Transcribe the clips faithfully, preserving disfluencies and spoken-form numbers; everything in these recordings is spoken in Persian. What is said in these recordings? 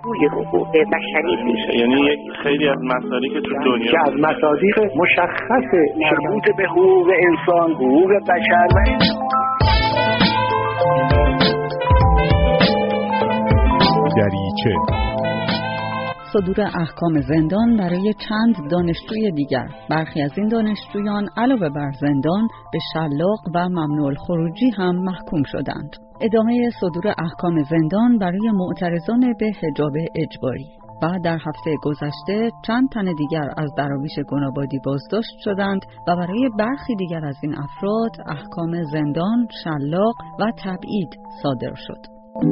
توی حقوق بشری پیش. یعنی یک خیلی از مسائلی که تو دنیا که از مصادیق مشخص مربوط به حقوق انسان، حقوق بشر و دریچه صدور احکام زندان برای چند دانشجوی دیگر. برخی از این دانشجویان علاوه بر زندان به شلاق و ممنوع الخروجی هم محکوم شدند. ادامه صدور احکام زندان برای معترضان به حجاب اجباری. و در هفته گذشته چند تن دیگر از دراویش گنابادی بازداشت شدند و برای برخی دیگر از این افراد احکام زندان، شلاق و تبعید صادر شد.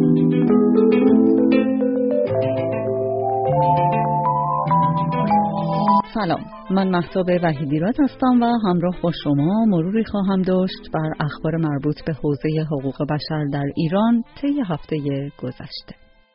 سلام، من مهتاب وحیدیراد هستم و همراه با شما مروری خواهم داشت بر اخبار مربوط به حوزه حقوق بشر در ایران طی هفته گذشته.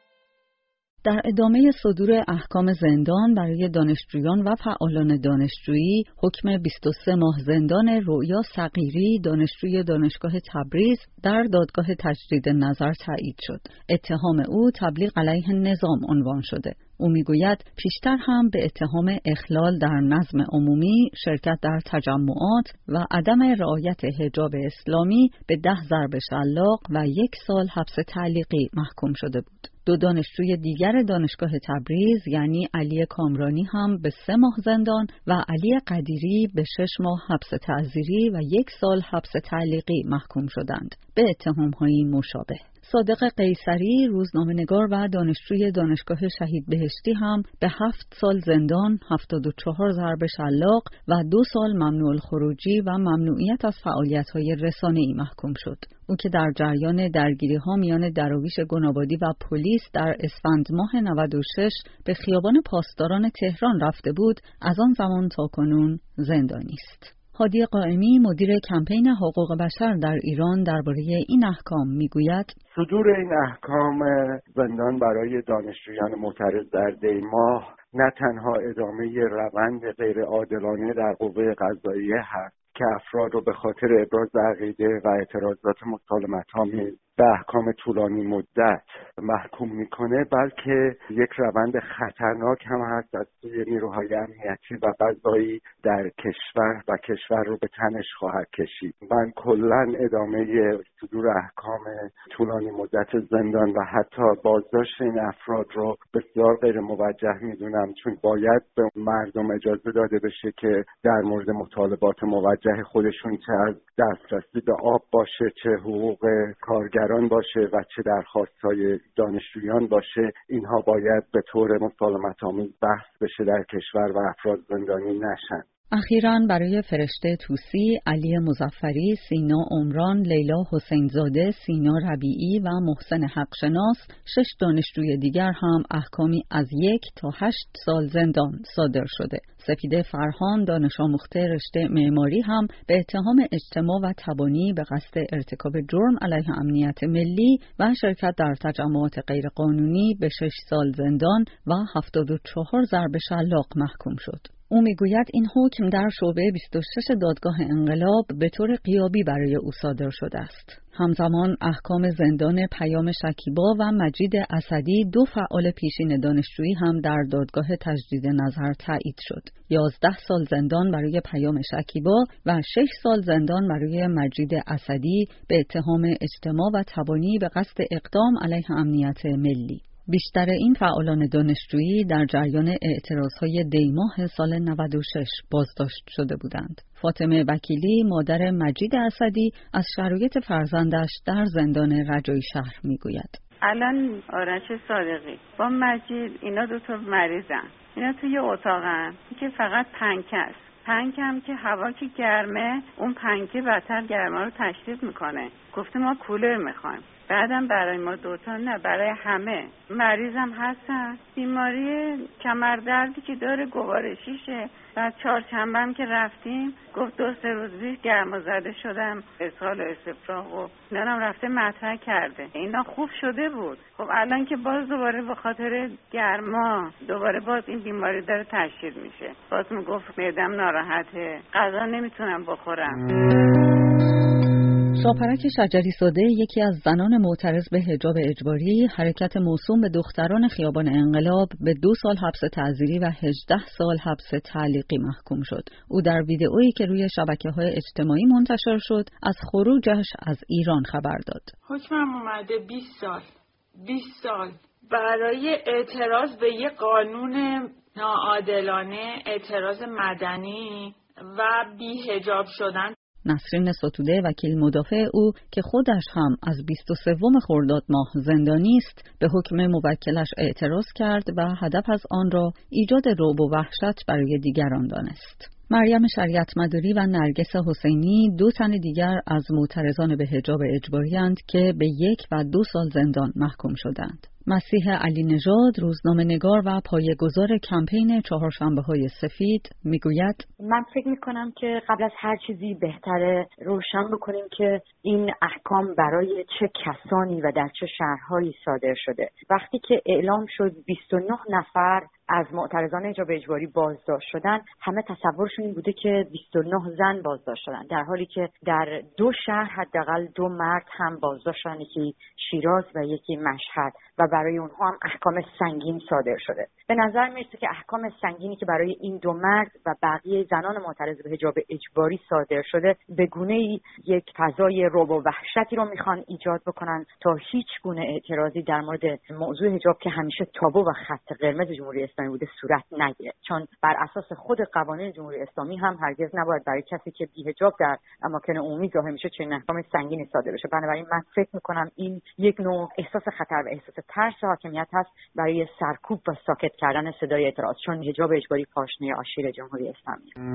در ادامه صدور احکام زندان برای دانشجویان و فعالان دانشجویی، حکم بیست و سه ماه زندان رؤیا صغیری دانشجوی دانشگاه تبریز در دادگاه تجدید نظر تایید شد. اتهام او تبلیغ علیه نظام عنوان شده. او میگوید پیشتر هم به اتهام اخلال در نظم عمومی، شرکت در تجمعات و عدم رعایت حجاب اسلامی به ده ضرب شلاق و یک سال حبس تعلیقی محکوم شده بود. دو دانشجوی دیگر دانشگاه تبریز یعنی علی کامرانی هم به سه ماه زندان و علی قدیری به شش ماه حبس تعزیری و یک سال حبس تعلیقی محکوم شدند به اتهام‌های مشابه. صادق قیصری روزنامه‌نگار و دانشجوی دانشگاه شهید بهشتی هم به هفت سال زندان، هفتاد و چهار ضرب شلاق و دو سال ممنوع الخروجی و ممنوعیت از فعالیت‌های رسانه‌ای محکوم شد. او که در جریان درگیری‌ها میان دراویش گنابادی و پلیس در اسفند ماه نود و شش به خیابان پاسداران تهران رفته بود، از آن زمان تا کنون زندانی است. هادی قائمی مدیر کمپین حقوق بشر در ایران درباره این احکام میگوید صدور این احکام زندان برای دانشجویان معترض در دی ماه نه تنها ادامه روند غیر عادلانه در قوه قضاییه هست که افراد رو به خاطر ابراز عقیده و اعتراضات مسالمت‌آمیز به احکام طولانی مدت محکوم میکنه، بلکه یک روند خطرناک هم هست از سوی نیروهای امنیتی و قضایی در کشور و کشور رو به تنش خواهد کشید. من کلاً ادامه صدور احکام طولانی مدت زندان و حتی بازداشت این افراد رو بسیار غیر موجه میدونم، چون باید به مردم اجازه داده بشه که در مورد مطالبات موجه خودشون چه از دسترسی به آب باشه، چه حقوق کارگران باشه و چه درخواست‌های دانشجویان باشه، اینها باید به طور مسالمت‌آمیز بحث بشه در کشور و افراد زندانی نشن. اخیراً برای فرشته طوسی، علی مظفری، سینا عمران، لیلا حسینزاده، سینا ربیعی و محسن حقشناس، شش دانشجوی دیگر هم احکامی از یک تا هشت سال زندان صادر شده. سپیده فرهان دانش آموخته رشته معماری هم به اتهام اجتماع و تبانی به قصد ارتکاب جرم علیه امنیت ملی و شرکت در تجمعات غیرقانونی به شش سال زندان و هفتاد و چهار ضرب شلاق محکوم شد. او میگوید این حکم در شعبه بیست و شش دادگاه انقلاب به طور غیابی برای او صادر شده است. همزمان احکام زندان پیام شکیبا و مجید اسدی، دو فعال پیشین دانشجویی هم در دادگاه تجدید نظر تایید شد. یازده سال زندان برای پیام شکیبا و شش سال زندان برای مجید اسدی به اتهام اجتماع و تبانی به قصد اقدام علیه امنیت ملی. بیشتر این فعالان دانشجویی در جریان اعتراضهای دی ماه سال نود و شش بازداشت شده بودند. فاطمه وکیلی مادر مجید اسدی از شرایط فرزندش در زندان رجایی شهر میگوید. الان آرش صادقی با مجید اینا دو تا مریضن. اینا توی اتاقن که فقط پنکه است. پنکه هم که هوا که گرمه، اون پنکه بدتر گرما رو تشدید میکنه. گفته ما کولر میخوایم. بعدم برای ما دوتا نه، برای همه. مریضم هستن، بیماری کمر دردی که داره، گوارشیشه. بعد چهارشنبه هم که رفتیم گفت دو سه روز پیش گرمازده شدم، اسهال و استفراغ و اینا هم رفته مطرح کرده. اینا خوب شده بود. خب الان که باز دوباره به خاطر گرما دوباره باز این بیماری داره تشدید میشه. باز میگفت معدم ناراحته، غذا نمیتونم بخورم. شاپرک شجری زاده، یکی از زنان معترض به حجاب اجباری حرکت موسوم به دختران خیابان انقلاب، به دو سال حبس تعزیری و هجده سال حبس تعلیقی محکوم شد. او در ویدئویی که روی شبکه‌های اجتماعی منتشر شد، از خروجش از ایران خبر داد. حکمم اومده بیست سال. بیست سال برای اعتراض به یک قانون ناعادلانه، اعتراض مدنی و بی‌حجاب شدن. نسرین ستوده، وکیل مدافع او که خودش هم از بیست و سوم خرداد ماه زندانی است، به حکم موکلش اعتراض کرد و هدف از آن را ایجاد رعب و وحشت برای دیگران دانست. مریم شریعت‌مداری و نرگس حسینی، دو تن دیگر از معترضان به حجاب اجباری اند که به یک و دو سال زندان محکوم شدند. مسیح علی نژاد، روزنامه‌نگار و پایه‌گذار کمپین چهارشنبه‌های سفید، میگوید: من فکر میکنم که قبل از هر چیزی بهتره روشن بکنیم که این احکام برای چه کسانی و در چه شهرهایی صادر شده. وقتی که اعلام شد بیست و نه نفر از معترضان حجاب اجباری بازداشت شدن، همه تصورشون این بوده که بیست و نه زن بازداشت شدن، در حالی که در دو شهر حداقل دو مرد هم بازداشت شدن، یکی شیراز و یکی مشهد، و برای اونها هم احکام سنگین صادر شده. به نظر میرسه که احکام سنگینی که برای این دو مرد و بقیه زنان معترض به حجاب اجباری صادر شده، به گونه‌ای یک فضای رعب و وحشتی رو میخوان ایجاد بکنن تا هیچ گونه اعتراضی در مورد موضوع حجاب که همیشه تابو و خط قرمز جمهوری اسلامی بوده صورت نگیره، چون بر اساس خود قوانین جمهوری اسلامی هم هرگز نباید برای کسی که بی‌حجاب در اماکن عمومی ظاهر میشه چنین احکام سنگینی صادر بشه. بنابراین من فکر میکنم این یک نوع احساس خطر و احساس ترس حاکمیت هست برای سرکوب و ساکت کردن صدای اعتراض، چون حجاب اجباری پاشنه آشیل جمهوری اسلامی.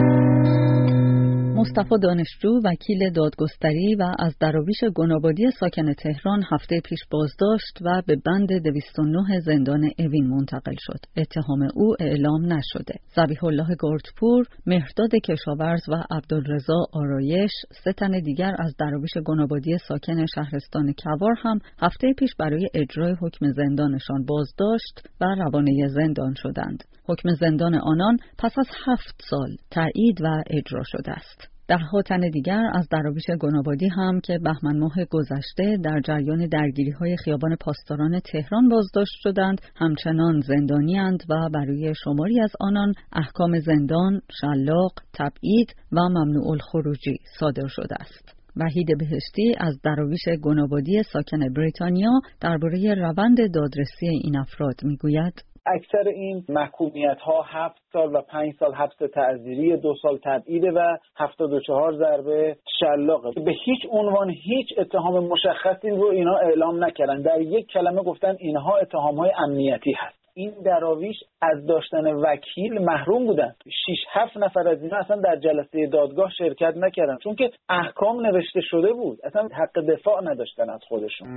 مصطفی دانشجو، وکیل دادگستری و از دراویش گنابادی ساکن تهران، هفته پیش بازداشت و به بند دویست و نه زندان اوین منتقل شد. اتهام او اعلام نشده. ذبیح الله گردپور، مهرداد کشاورز و عبدالرضا آرایش، سه تن دیگر از دراویش گنابادی ساکن شهرستان کوار هم هفته پیش برای اجرای حکم زندانشان بازداشت و روانه زندان شدند. حکم زندان آنان پس از هفت سال تایید و اجرا شده است. ده‌ها تن دیگر از دراویش گنابادی هم که بهمن ماه گذشته در جریان درگیری‌های خیابان پاسداران تهران بازداشت شدند، همچنان زندانی‌اند و برای شماری از آنان احکام زندان، شلاق، تبعید و ممنوع الخروجی صادر شده است. وحید بهشتی از دراویش گنابادی ساکن بریتانیا درباره روند دادرسی این افراد میگوید: اکثر این محکومیت ها هفت سال و پنج سال حبس تعزیری، دو سال تبعید و هفتاد و چهار ضربه شلاقه. به هیچ عنوان هیچ اتهام مشخصی رو اینا اعلام نکردن. در یک کلمه گفتن اینها اتهام های امنیتی هست. این دراویش از داشتن وکیل محروم بودن. شش هفت نفر از اینا اصلا در جلسه دادگاه شرکت نکردن، چون که احکام نوشته شده بود. اصلا حق دفاع نداشتن از خودشون.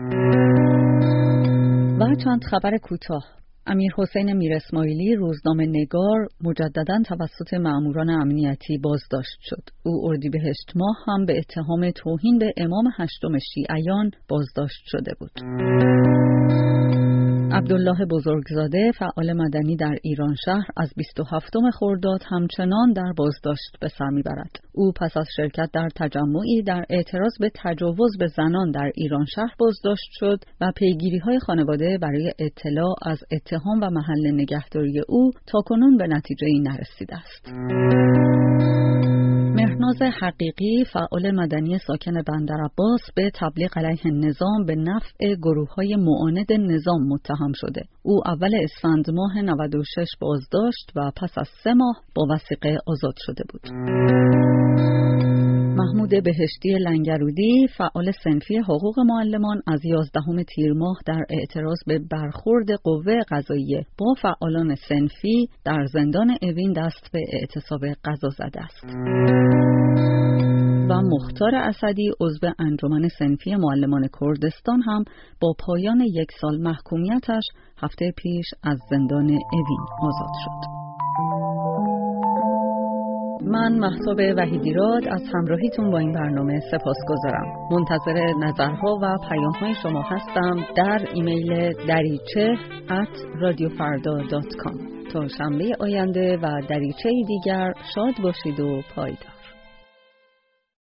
و چند خبر کوتاه. امیر حسین میر اسماعیلی، روزنامه نگار، مجدداً توسط مأموران امنیتی بازداشت شد. او اردیبهشت ماه هم به اتهام توهین به امام هشتم شیعیان بازداشت شده بود. عبدالله بزرگزاده، فعال مدنی در ایران شهر، از بیست و هفتم خرداد همچنان در بازداشت به سر میبرد. او پس از شرکت در تجمعی در اعتراض به تجاوز به زنان در ایران شهر بازداشت شد و پیگیری‌های خانواده برای اطلاع از اتهام و محل نگهداری او تاکنون به نتیجه‌ای نرسیده است. مهناز حقیقی، فعال مدنی ساکن بندرعباس، به تبلیغ علیه نظام به نفع گروه‌های معاند نظام متهم شده. او اول اسفند ماه نود و شش بازداشت و پس از سه ماه با وثیقه آزاد شده بود. محمود بهشتی لنگرودی، فعال صنفی حقوق معلمان، از یازدهم تیر ماه در اعتراض به برخورد قوه قضاییه با فعالان صنفی در زندان اوین دست به اعتصاب قضا زده است. و مختار اسدی، عضو انجمن صنفی معلمان کردستان، هم با پایان یک سال محکومیتش هفته پیش از زندان اوین آزاد شد. من مهتاب وحیدیراد از همراهیتون با این برنامه سپاسگزارم. منتظر نظرها و پیام‌های شما هستم در ایمیل دریچه ات رادیو فردا دات کام. تا شنبه آینده و دریچه دیگر شاد باشید و پایدار.